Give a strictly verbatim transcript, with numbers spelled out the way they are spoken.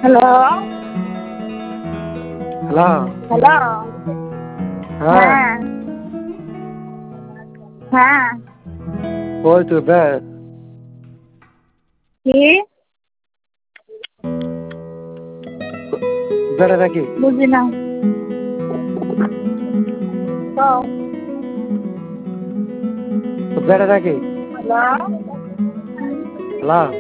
hello hello hello হ্যাঁ হ্যাঁ হ্যাঁ কই তুই বে কি বেড়ে নাকি বুঝি না কও বেড়ে নাকি হ্যালো হ্যালো